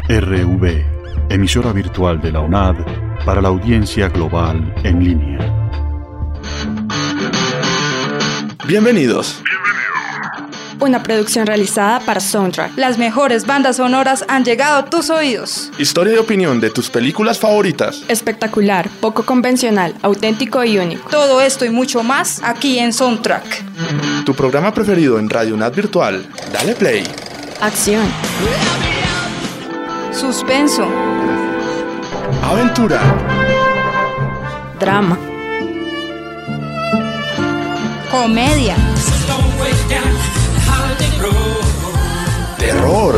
RV, emisora virtual de la UNAD para la audiencia global en línea. Bienvenidos. Una producción realizada para Soundtrack. Las mejores bandas sonoras han llegado a tus oídos. Historia y opinión de tus películas favoritas. Espectacular, poco convencional, auténtico y único. Todo esto y mucho más aquí en Soundtrack. Tu programa preferido en Radio UNAD Virtual. Dale play. Acción. Suspenso. Aventura. Drama. Comedia. Terror.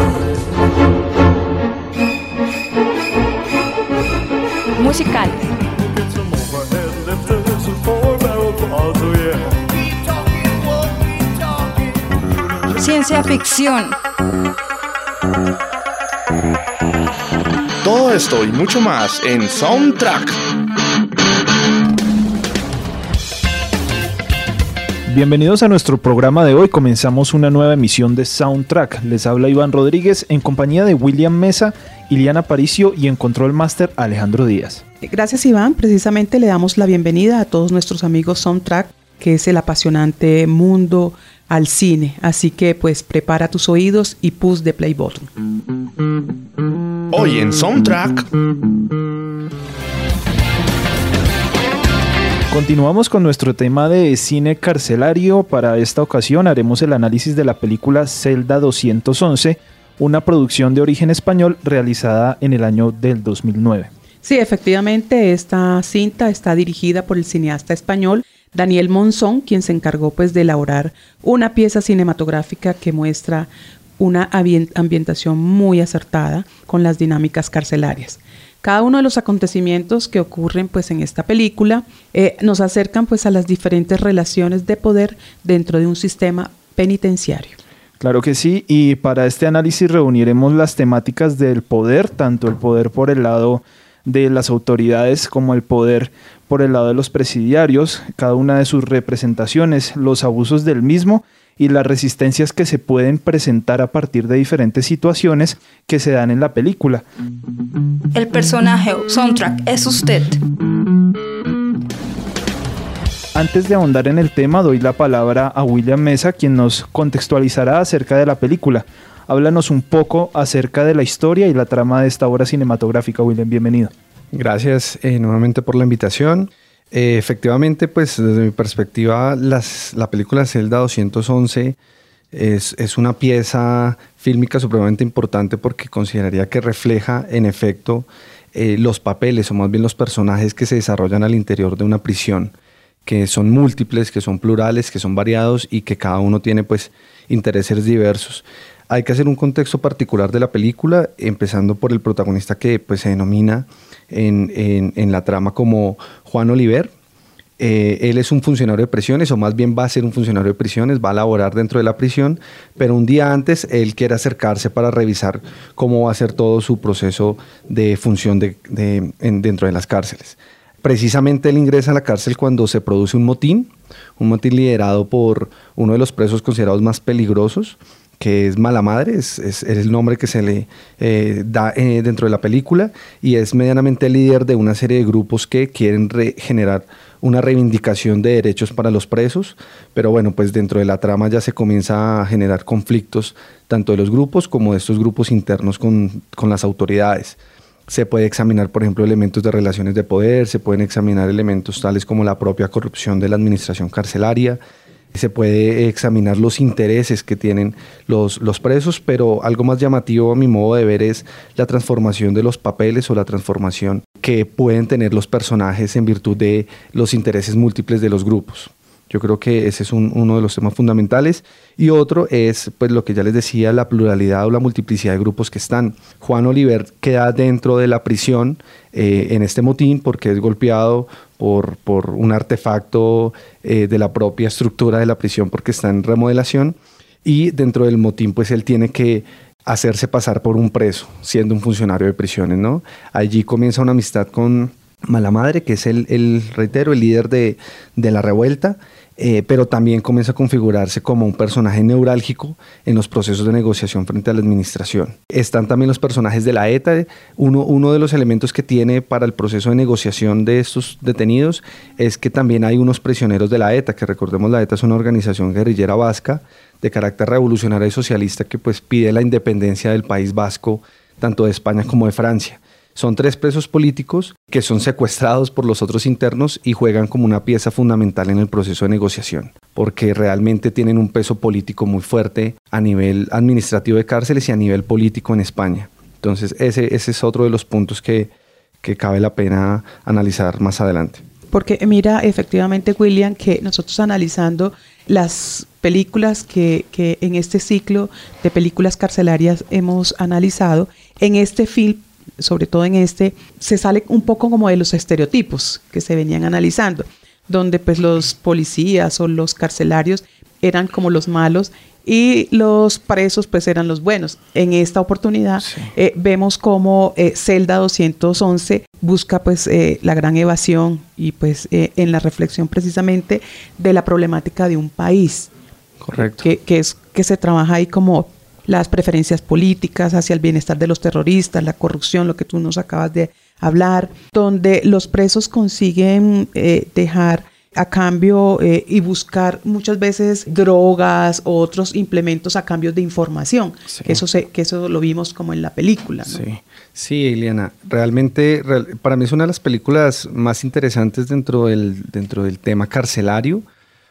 Musical. Ciencia ficción. Todo esto y mucho más en Soundtrack. Bienvenidos a nuestro programa de hoy. Comenzamos una nueva emisión de Soundtrack. Les habla Iván Rodríguez en compañía de William Mesa, Iliana Aparicio y en Control Master Alejandro Díaz. Gracias, Iván. Precisamente le damos la bienvenida a todos nuestros amigos Soundtrack, que es el apasionante mundo al cine. Así que pues prepara tus oídos y push the play button. Hoy en Soundtrack. Continuamos con nuestro tema de cine carcelario. Para esta ocasión haremos el análisis de la película Celda 211, una producción de origen español realizada en el año del 2009. Sí, efectivamente, esta cinta está dirigida por el cineasta español Daniel Monzón, quien se encargó pues de elaborar una pieza cinematográfica que muestra una ambientación muy acertada con las dinámicas carcelarias. Cada uno de los acontecimientos que ocurren pues en esta película nos acercan pues a las diferentes relaciones de poder dentro de un sistema penitenciario. Claro que sí, y para este análisis reuniremos las temáticas del poder, tanto el poder por el lado de las autoridades como el poder por el lado de los presidiarios, cada una de sus representaciones, los abusos del mismo y las resistencias que se pueden presentar a partir de diferentes situaciones que se dan en la película. El personaje o soundtrack es usted. Antes de ahondar en el tema, doy la palabra a William Mesa, quien nos contextualizará acerca de la película. Háblanos un poco acerca de la historia y la trama de esta obra cinematográfica. William, bienvenido. Gracias nuevamente por la invitación. Efectivamente, pues desde mi perspectiva, la película Celda 211 es una pieza fílmica supremamente importante porque consideraría que refleja en efecto los papeles o más bien los personajes que se desarrollan al interior de una prisión, que son múltiples, que son plurales, que son variados y que cada uno tiene pues intereses diversos. Hay que hacer un contexto particular de la película, empezando por el protagonista que pues, se denomina en la trama como Juan Oliver. Él es un funcionario de prisiones, o más bien va a ser un funcionario de prisiones, va a laborar dentro de la prisión, pero un día antes él quiere acercarse para revisar cómo va a ser todo su proceso de función dentro de las cárceles. Precisamente él ingresa a la cárcel cuando se produce un motín liderado por uno de los presos considerados más peligrosos, que es Mala Madre, es el nombre que se le da dentro de la película, y es medianamente líder de una serie de grupos que quieren generar una reivindicación de derechos para los presos, pero bueno, pues dentro de la trama ya se comienza a generar conflictos tanto de los grupos como de estos grupos internos con las autoridades. Se puede examinar, por ejemplo, elementos de relaciones de poder, se pueden examinar elementos tales como la propia corrupción de la administración carcelaria, se puede examinar los intereses que tienen los presos, pero algo más llamativo a mi modo de ver es la transformación de los papeles o la transformación que pueden tener los personajes en virtud de los intereses múltiples de los grupos. Yo creo que ese es uno de los temas fundamentales. Y otro es, pues lo que ya les decía, la pluralidad o la multiplicidad de grupos que están. Juan Oliver queda dentro de la prisión en este motín porque es golpeado por un artefacto de la propia estructura de la prisión porque está en remodelación. Y dentro del motín, pues él tiene que hacerse pasar por un preso, siendo un funcionario de prisiones, ¿no? Allí comienza una amistad con Mala Madre, que es el líder de la revuelta. pero también comienza a configurarse como un personaje neurálgico en los procesos de negociación frente a la administración. Están también los personajes de la ETA. Uno de los elementos que tiene para el proceso de negociación de estos detenidos es que también hay unos prisioneros de la ETA, que recordemos la ETA es una organización guerrillera vasca de carácter revolucionario y socialista que pues pide la independencia del País Vasco, tanto de España como de Francia. Son 3 presos políticos que son secuestrados por los otros internos y juegan como una pieza fundamental en el proceso de negociación, porque realmente tienen un peso político muy fuerte a nivel administrativo de cárceles y a nivel político en España. Entonces ese es otro de los puntos que cabe la pena analizar más adelante. Porque mira, efectivamente, William, que nosotros analizando las películas que en este ciclo de películas carcelarias hemos analizado, en este film, sobre todo en este, se sale un poco como de los estereotipos que se venían analizando, donde pues los policías o los carcelarios eran como los malos y los presos pues eran los buenos. En esta oportunidad sí. Vemos como Celda 211 busca pues la gran evasión y pues en la reflexión precisamente de la problemática de un país. Correcto. Que se trabaja ahí como las preferencias políticas hacia el bienestar de los terroristas, la corrupción, lo que tú nos acabas de hablar, donde los presos consiguen dejar a cambio y buscar muchas veces drogas o otros implementos a cambio de información, sí. que eso lo vimos como en la película, ¿no? Sí, Eliana, realmente para mí es una de las películas más interesantes dentro del tema carcelario,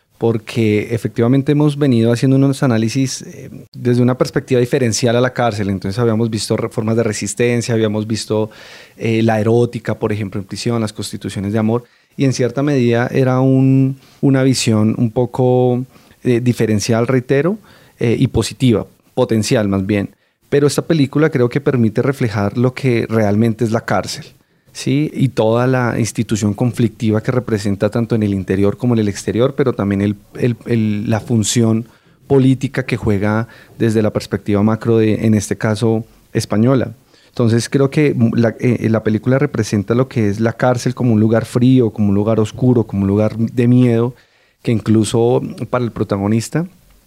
porque efectivamente hemos venido haciendo unos análisis desde una perspectiva diferencial a la cárcel. Entonces habíamos visto formas de resistencia, habíamos visto la erótica, por ejemplo, en prisión, las constituciones de amor, y en cierta medida era una visión un poco diferencial, reitero, y positiva, potencial más bien. Pero esta película creo que permite reflejar lo que realmente es la cárcel, ¿sí? Y toda la institución conflictiva que representa tanto en el interior como en el exterior, pero también la función política que juega desde la perspectiva macro en este caso, española. Entonces creo que la película representa lo que es la cárcel como un lugar frío, como un lugar oscuro, como un lugar de miedo, que incluso para el protagonista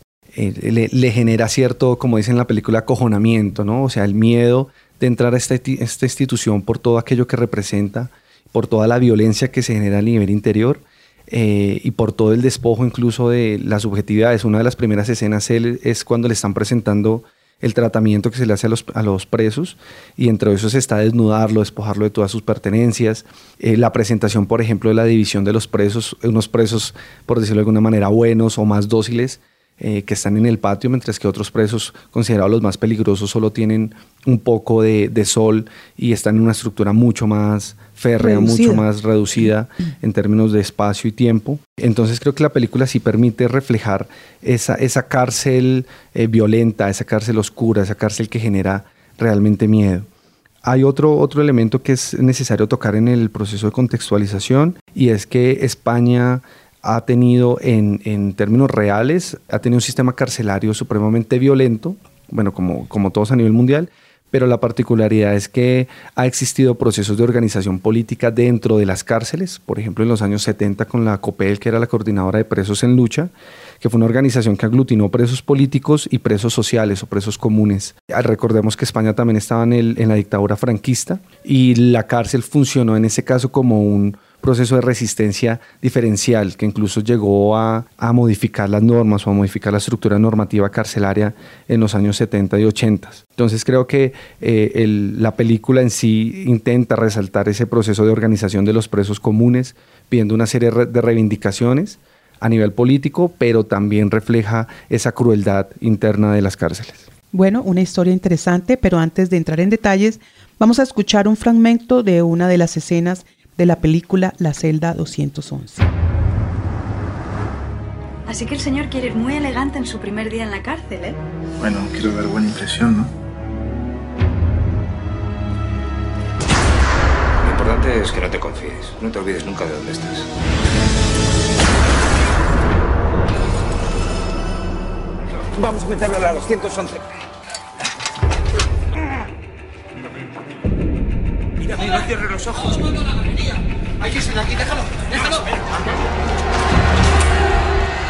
le genera cierto, como dicen en la película, acojonamiento, ¿no? O sea, el miedo de entrar a esta institución por todo aquello que representa, por toda la violencia que se genera a nivel interior y por todo el despojo incluso de las subjetividades. Una de las primeras escenas es cuando le están presentando el tratamiento que se le hace a los presos, y entre esos está desnudarlo, despojarlo de todas sus pertenencias, la presentación, por ejemplo, de la división de los presos, unos presos, por decirlo de alguna manera, buenos o más dóciles, que están en el patio, mientras que otros presos considerados los más peligrosos solo tienen un poco de sol y están en una estructura mucho más férrea, mucho más reducida en términos de espacio y tiempo. Entonces creo que la película sí permite reflejar esa cárcel violenta, esa cárcel oscura, esa cárcel que genera realmente miedo. Hay otro elemento que es necesario tocar en el proceso de contextualización, y es que España ha tenido en términos reales, ha tenido un sistema carcelario supremamente violento, bueno, como todos a nivel mundial, pero la particularidad es que ha existido procesos de organización política dentro de las cárceles, por ejemplo en los años 70 con la COPEL, que era la Coordinadora de Presos en Lucha, que fue una organización que aglutinó presos políticos y presos sociales o presos comunes. Recordemos que España también estaba en la dictadura franquista, y la cárcel funcionó en ese caso como un proceso de resistencia diferencial que incluso llegó a modificar las normas o a modificar la estructura normativa carcelaria en los años 70 y 80. Entonces creo que la película en sí intenta resaltar ese proceso de organización de los presos comunes, pidiendo una serie de reivindicaciones a nivel político, pero también refleja esa crueldad interna de las cárceles. Bueno, una historia interesante, pero antes de entrar en detalles, vamos a escuchar un fragmento de una de las escenas de la película La Celda 211. Así que el señor quiere ir muy elegante en su primer día en la cárcel, ¿eh? Bueno, quiero dar buena impresión, ¿no? Lo importante es que no te confíes. No te olvides nunca de dónde estás. Vamos a meterlo a la 211. Mírame, no cierres los ojos. Hay que salir aquí, déjalo.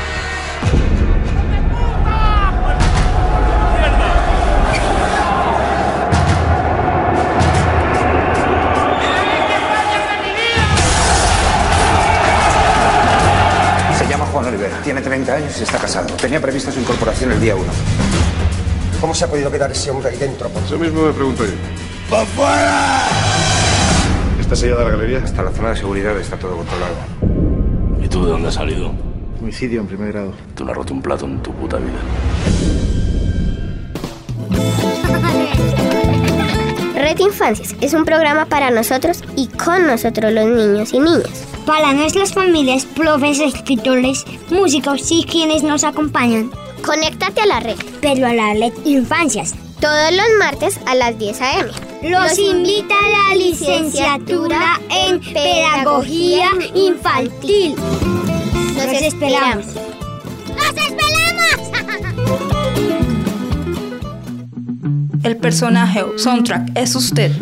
Tiene 30 años y está casado. Tenía prevista su incorporación el día 1. ¿Cómo se ha podido quedar ese hombre ahí dentro? Eso mismo me pregunto yo. ¡Va fuera! ¿Está sellada la galería? Hasta la zona de seguridad está todo controlado. ¿Y tú de dónde has salido? Homicidio en primer grado. Tú no has roto un plato en tu puta vida. Red Infancias es un programa para nosotros y con nosotros los niños y niñas. Para nuestras familias, profes, escritores, músicos y quienes nos acompañan. Conéctate a la red. Pero a la Red Infancias. Todos los martes a las 10 a.m. Los invita a la licenciatura en Pedagogía Infantil. Los esperamos. ¡Los esperamos! El personaje o soundtrack es usted.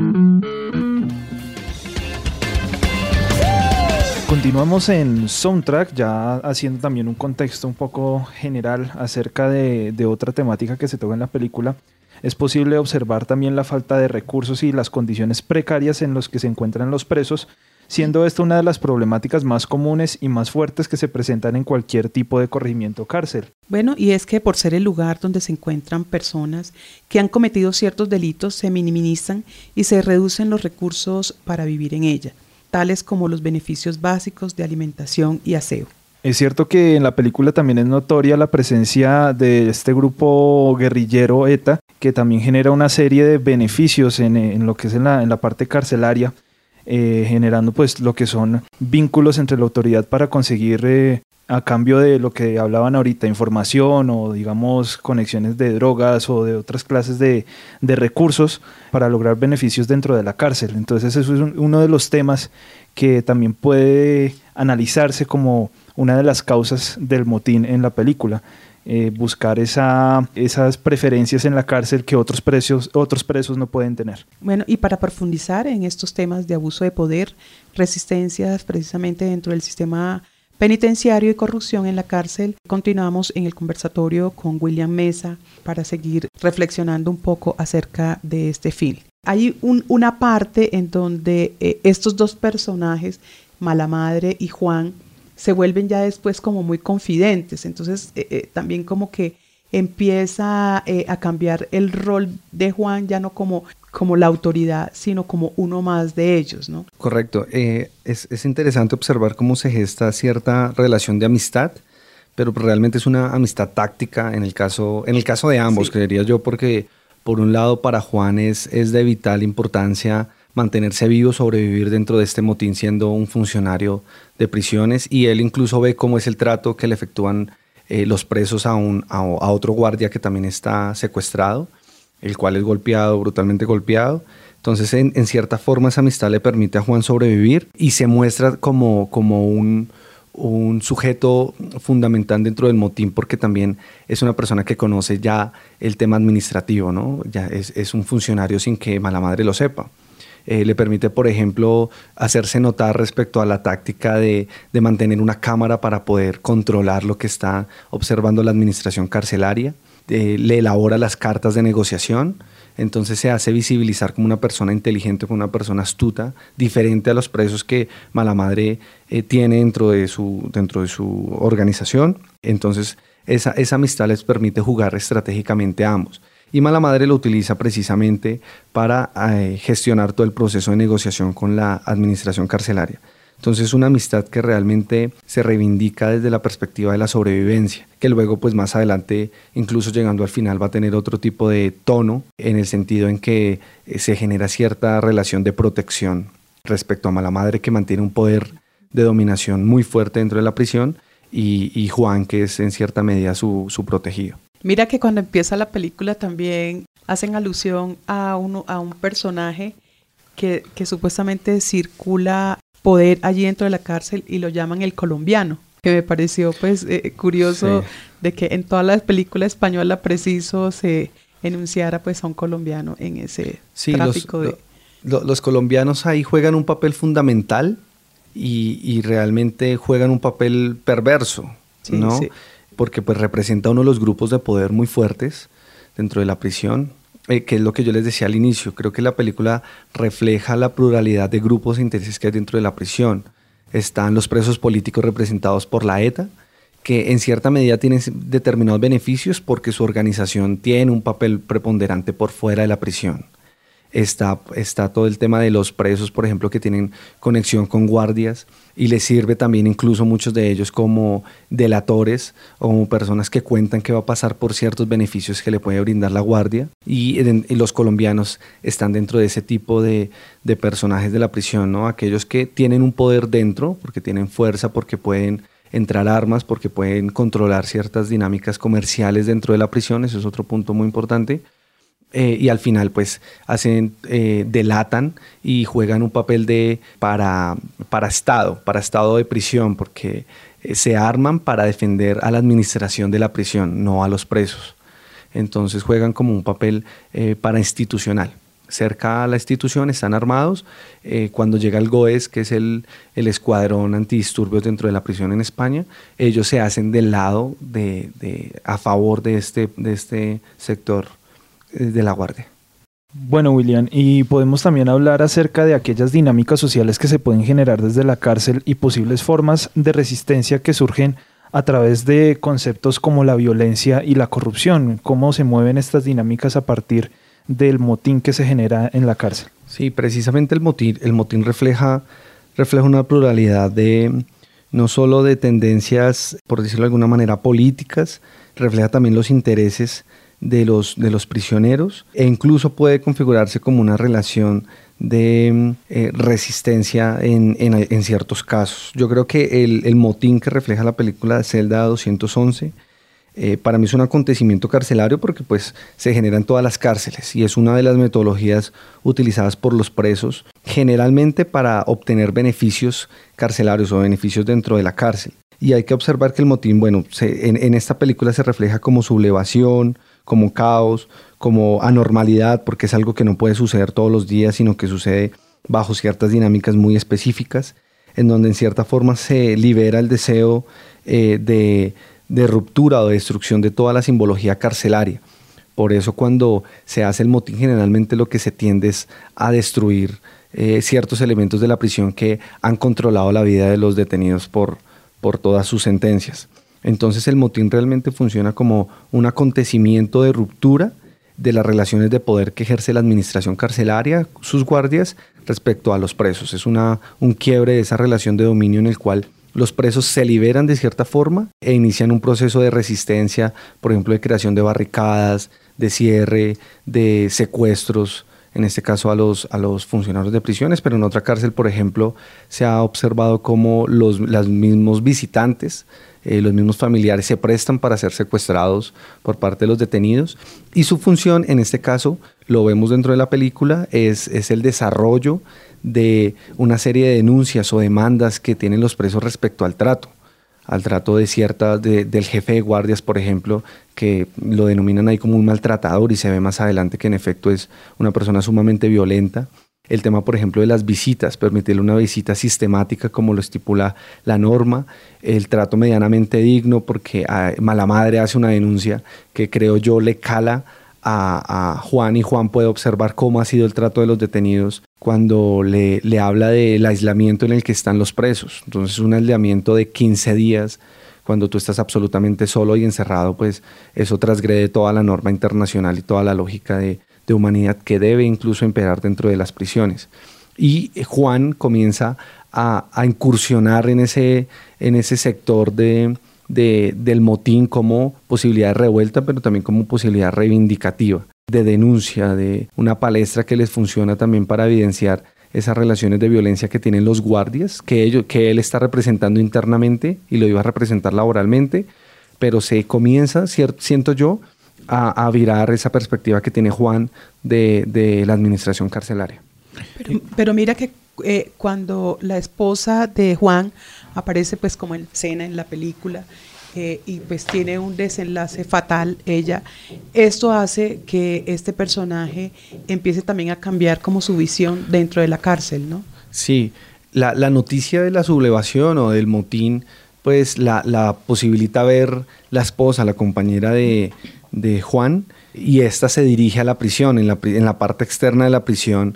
Continuamos en Soundtrack, ya haciendo también un contexto un poco general acerca de otra temática que se toca en la película. Es posible observar también la falta de recursos y las condiciones precarias en las que se encuentran los presos, siendo esta una de las problemáticas más comunes y más fuertes que se presentan en cualquier tipo de corregimiento o cárcel. Bueno, y es que por ser el lugar donde se encuentran personas que han cometido ciertos delitos, se minimizan y se reducen los recursos para vivir en ella, tales como los beneficios básicos de alimentación y aseo. Es cierto que en la película también es notoria la presencia de este grupo guerrillero ETA, que también genera una serie de beneficios en lo que es en la parte carcelaria, generando pues lo que son vínculos entre la autoridad para conseguir a cambio de lo que hablaban ahorita, información o digamos conexiones de drogas o de otras clases de recursos para lograr beneficios dentro de la cárcel. Entonces eso es uno de los temas que también puede analizarse como una de las causas del motín en la película. Buscar esas preferencias en la cárcel que otros presos no pueden tener. Bueno, y para profundizar en estos temas de abuso de poder, resistencias precisamente dentro del sistema penitenciario y corrupción en la cárcel, continuamos en el conversatorio con William Mesa para seguir reflexionando un poco acerca de este film. Hay una parte en donde estos dos personajes, Mala Madre y Juan, se vuelven ya después como muy confidentes, entonces también como que empieza a cambiar el rol de Juan, ya no como la autoridad, sino como uno más de ellos, ¿no? Correcto. Es interesante observar cómo se gesta cierta relación de amistad, pero realmente es una amistad táctica en el caso de ambos, sí. Creería yo, porque por un lado para Juan es de vital importancia mantenerse vivo, sobrevivir dentro de este motín siendo un funcionario de prisiones, y él incluso ve cómo es el trato que le efectúan los presos a otro guardia que también está secuestrado, el cual es brutalmente golpeado. Entonces en cierta forma esa amistad le permite a Juan sobrevivir y se muestra como un sujeto fundamental dentro del motín, porque también es una persona que conoce ya el tema administrativo, ¿no? Ya es un funcionario sin que Mala Madre lo sepa. Le permite, por ejemplo, hacerse notar respecto a la táctica de mantener una cámara para poder controlar lo que está observando la administración carcelaria. Le elabora las cartas de negociación, entonces se hace visibilizar como una persona inteligente, como una persona astuta, diferente a los presos que Mala Madre tiene dentro de su organización. Entonces esa amistad les permite jugar estratégicamente a ambos. Y Mala Madre lo utiliza precisamente para gestionar todo el proceso de negociación con la administración carcelaria. Entonces una amistad que realmente se reivindica desde la perspectiva de la sobrevivencia, que luego pues más adelante, incluso llegando al final, va a tener otro tipo de tono en el sentido en que se genera cierta relación de protección respecto a Mala Madre, que mantiene un poder de dominación muy fuerte dentro de la prisión, y Juan, que es en cierta medida su protegido. Mira que cuando empieza la película también hacen alusión a un personaje que supuestamente circula poder allí dentro de la cárcel y lo llaman el colombiano, que me pareció pues curioso, sí, de que en todas las películas españolas preciso se enunciara pues a un colombiano en ese tráfico los colombianos ahí juegan un papel fundamental y realmente juegan un papel perverso, sí, ¿no? Sí. Porque pues representa uno de los grupos de poder muy fuertes dentro de la prisión, que es lo que yo les decía al inicio. Creo que la película refleja la pluralidad de grupos e intereses que hay dentro de la prisión. Están los presos políticos representados por la ETA, que en cierta medida tienen determinados beneficios porque su organización tiene un papel preponderante por fuera de la prisión. Está todo el tema de los presos, por ejemplo, que tienen conexión con guardias y les sirve también incluso muchos de ellos como delatores o como personas que cuentan qué va a pasar por ciertos beneficios que le puede brindar la guardia. Y los colombianos están dentro de ese tipo de personajes de la prisión, ¿no? Aquellos que tienen un poder dentro, porque tienen fuerza, porque pueden entrar armas, porque pueden controlar ciertas dinámicas comerciales dentro de la prisión. Eso es otro punto muy importante. Y al final pues delatan y juegan un papel para estado de prisión, porque se arman para defender a la administración de la prisión, no a los presos. Entonces juegan como un papel parainstitucional. Cerca a la institución están armados. Cuando llega el GOES, que es el escuadrón antidisturbios dentro de la prisión en España, ellos se hacen del lado a favor de este sector de la guardia. Bueno, William, y podemos también hablar acerca de aquellas dinámicas sociales que se pueden generar desde la cárcel y posibles formas de resistencia que surgen a través de conceptos como la violencia y la corrupción. ¿Cómo se mueven estas dinámicas a partir del motín que se genera en la cárcel? Sí, precisamente el motín refleja una pluralidad no solo de tendencias, por decirlo de alguna manera, políticas, refleja también los intereses de los prisioneros e incluso puede configurarse como una relación de resistencia en ciertos casos. Yo creo que el motín que refleja la película de Celda 211 para mí es un acontecimiento carcelario porque pues se genera en todas las cárceles y es una de las metodologías utilizadas por los presos generalmente para obtener beneficios carcelarios o beneficios dentro de la cárcel. Y hay que observar que el motín, bueno, en esta película se refleja como sublevación, como caos, como anormalidad, porque es algo que no puede suceder todos los días, sino que sucede bajo ciertas dinámicas muy específicas, en donde en cierta forma se libera el deseo de ruptura o de destrucción de toda la simbología carcelaria. Por eso cuando se hace el motín, generalmente lo que se tiende es a destruir ciertos elementos de la prisión que han controlado la vida de los detenidos por todas sus sentencias. Entonces el motín realmente funciona como un acontecimiento de ruptura de las relaciones de poder que ejerce la administración carcelaria, sus guardias, respecto a los presos. Es un quiebre de esa relación de dominio en el cual los presos se liberan de cierta forma e inician un proceso de resistencia, por ejemplo, de creación de barricadas, de cierre, de secuestros, en este caso a los funcionarios de prisiones, pero en otra cárcel, por ejemplo, se ha observado cómo los mismos visitantes, los mismos familiares se prestan para ser secuestrados por parte de los detenidos y su función, en este caso, lo vemos dentro de la película, es el desarrollo de una serie de denuncias o demandas que tienen los presos respecto al trato del jefe de guardias, por ejemplo, que lo denominan ahí como un maltratador y se ve más adelante que en efecto es una persona sumamente violenta. El tema, por ejemplo, de las visitas, permitirle una visita sistemática como lo estipula la norma, el trato medianamente digno porque la madre hace una denuncia que creo yo le cala a Juan y Juan puede observar cómo ha sido el trato de los detenidos cuando le habla del aislamiento en el que están los presos. Entonces un aislamiento de 15 días cuando tú estás absolutamente solo y encerrado, pues eso transgrede toda la norma internacional y toda la lógica de humanidad que debe incluso imperar dentro de las prisiones. Y Juan comienza a incursionar en ese sector del motín como posibilidad de revuelta, pero también como posibilidad reivindicativa, de denuncia, de una palestra que les funciona también para evidenciar esas relaciones de violencia que tienen los guardias, que él está representando internamente y lo iba a representar laboralmente, pero se comienza, siento yo, a virar esa perspectiva que tiene Juan de la administración carcelaria. Pero mira que cuando la esposa de Juan aparece pues como en escena en la película y pues tiene un desenlace fatal ella, esto hace que este personaje empiece también a cambiar como su visión dentro de la cárcel, ¿no? Sí, la noticia de la sublevación o del motín pues la posibilita ver la esposa, la compañera de Juan, y esta se dirige a la prisión. En la parte externa de la prisión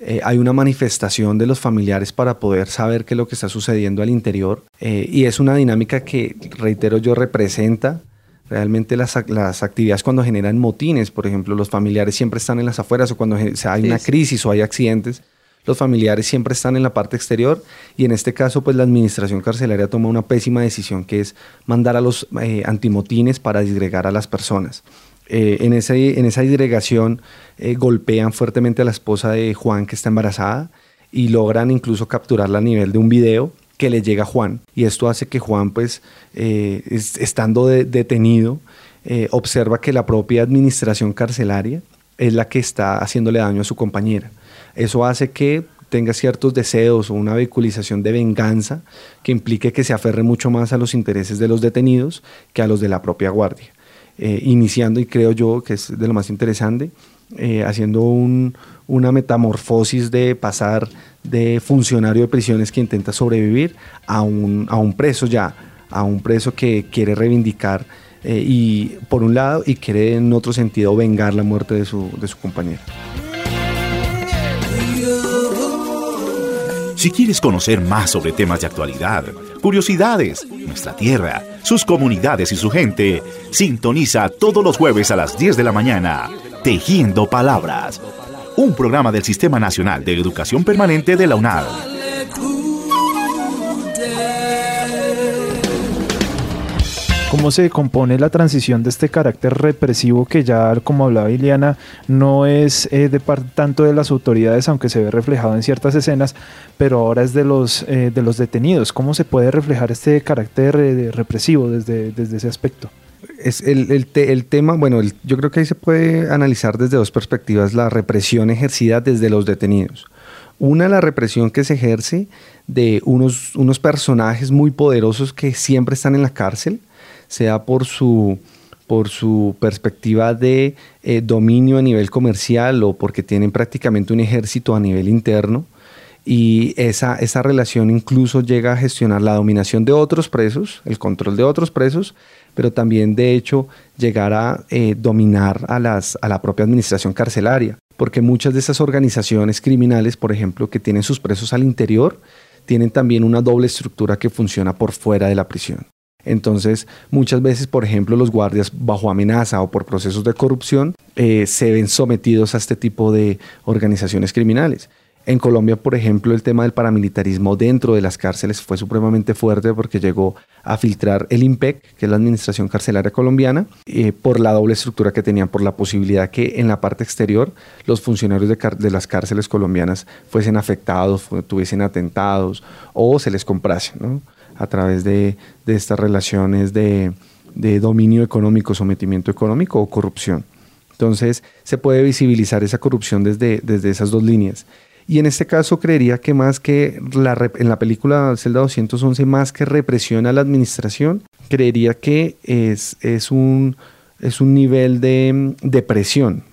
hay una manifestación de los familiares para poder saber qué es lo que está sucediendo al interior, y es una dinámica que, reitero yo, representa realmente las actividades cuando generan motines. Por ejemplo, los familiares siempre están en las afueras, o cuando hay una crisis o hay accidentes, los familiares siempre están en la parte exterior, y en este caso pues la administración carcelaria toma una pésima decisión, que es mandar a los antimotines para disgregar a las personas. En esa disgregación golpean fuertemente a la esposa de Juan, que está embarazada, y logran incluso capturarla a nivel de un video que le llega a Juan, y esto hace que Juan, pues estando detenido, observa que la propia administración carcelaria es la que está haciéndole daño a su compañera. Eso hace que tenga ciertos deseos o una vehiculización de venganza que implique que se aferre mucho más a los intereses de los detenidos que a los de la propia guardia. Iniciando, y creo yo que es de lo más interesante, haciendo una metamorfosis de pasar de funcionario de prisiones que intenta sobrevivir a un preso que quiere reivindicar y por un lado, y quiere en otro sentido vengar la muerte de su compañera. Si quieres conocer más sobre temas de actualidad, curiosidades, nuestra tierra, sus comunidades y su gente, sintoniza todos los jueves a las 10 de la mañana, Tejiendo Palabras, un programa del Sistema Nacional de Educación Permanente de la UNAD. ¿Cómo se compone la transición de este carácter represivo que ya, como hablaba Iliana, no es tanto de las autoridades, aunque se ve reflejado en ciertas escenas, pero ahora es de los detenidos? ¿Cómo se puede reflejar este carácter represivo desde ese aspecto? Es el tema, bueno, yo creo que ahí se puede analizar desde dos perspectivas: la represión ejercida desde los detenidos. Una, la represión que se ejerce de unos personajes muy poderosos que siempre están en la cárcel, sea por su perspectiva de dominio a nivel comercial o porque tienen prácticamente un ejército a nivel interno, y esa relación incluso llega a gestionar la dominación de otros presos, el control de otros presos, pero también de hecho llegar a dominar a la propia administración carcelaria, porque muchas de esas organizaciones criminales, por ejemplo, que tienen sus presos al interior, tienen también una doble estructura que funciona por fuera de la prisión. Entonces, muchas veces, por ejemplo, los guardias bajo amenaza o por procesos de corrupción se ven sometidos a este tipo de organizaciones criminales. En Colombia, por ejemplo, el tema del paramilitarismo dentro de las cárceles fue supremamente fuerte porque llegó a filtrar el IMPEC, que es la Administración Carcelaria Colombiana, por la doble estructura que tenían, por la posibilidad que en la parte exterior los funcionarios de las cárceles colombianas fuesen afectados, tuviesen atentados o se les comprase, ¿no?, a través de estas relaciones de dominio económico, sometimiento económico o corrupción. Entonces se puede visibilizar esa corrupción desde esas dos líneas. Y en este caso creería que más que en la película Celda 211, más que represión a la administración, creería que es un nivel de presión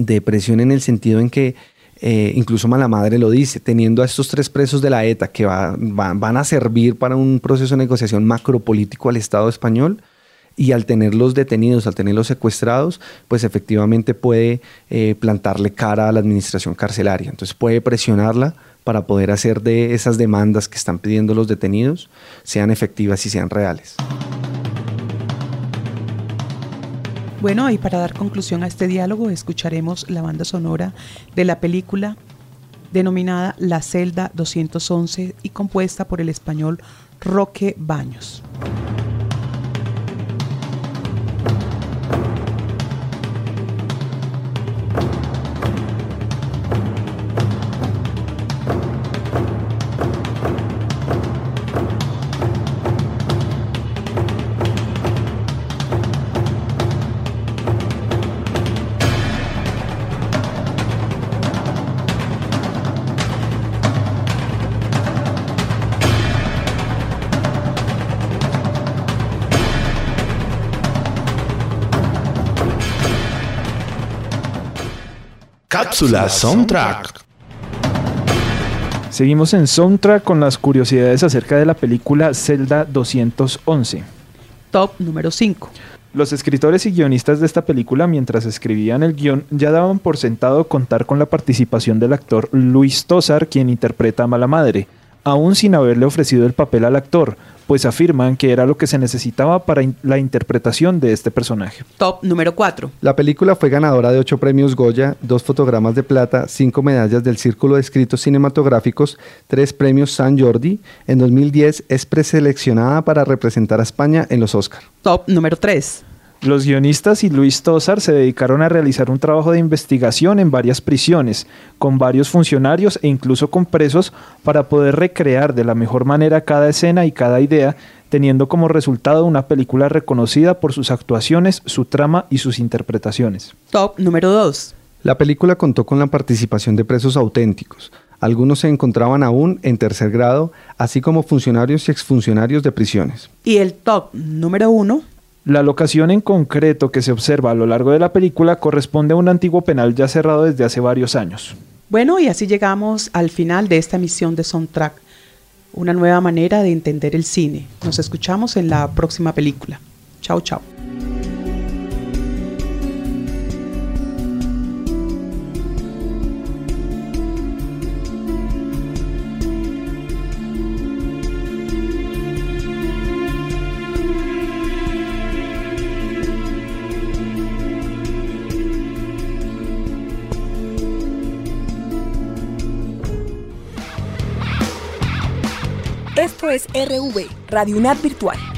en el sentido en que incluso Malamadre lo dice, teniendo a estos 3 presos de la ETA que van a servir para un proceso de negociación macropolítico al Estado español, y al tenerlos detenidos, al tenerlos secuestrados, pues efectivamente puede plantarle cara a la administración carcelaria. Entonces puede presionarla para poder hacer de esas demandas que están pidiendo los detenidos sean efectivas y sean reales. Bueno, y para dar conclusión a este diálogo, escucharemos la banda sonora de la película denominada La Celda 211 y compuesta por el español Roque Baños. Cápsula Soundtrack. Seguimos en Soundtrack con las curiosidades acerca de la película Celda 211. Top número 5. Los escritores y guionistas de esta película, mientras escribían el guión, ya daban por sentado contar con la participación del actor Luis Tosar, quien interpreta a Mala Madre, aún sin haberle ofrecido el papel al actor, pues afirman que era lo que se necesitaba para la interpretación de este personaje. Top número 4. La película fue ganadora de 8 premios Goya, 2 fotogramas de plata, 5 medallas del Círculo de Escritos Cinematográficos, 3 premios San Jordi. En 2010 es preseleccionada para representar a España en los Oscar. Top número 3. Los guionistas y Luis Tosar se dedicaron a realizar un trabajo de investigación en varias prisiones, con varios funcionarios e incluso con presos, para poder recrear de la mejor manera cada escena y cada idea, teniendo como resultado una película reconocida por sus actuaciones, su trama y sus interpretaciones. Top número 2. La película contó con la participación de presos auténticos. Algunos se encontraban aún en tercer grado, así como funcionarios y exfuncionarios de prisiones. Y el top número 1. La locación en concreto que se observa a lo largo de la película corresponde a un antiguo penal ya cerrado desde hace varios años. Bueno, y así llegamos al final de esta emisión de Soundtrack, una nueva manera de entender el cine. Nos escuchamos en la próxima película. Chao, chao. Esto es RV, Radio UNAD Virtual.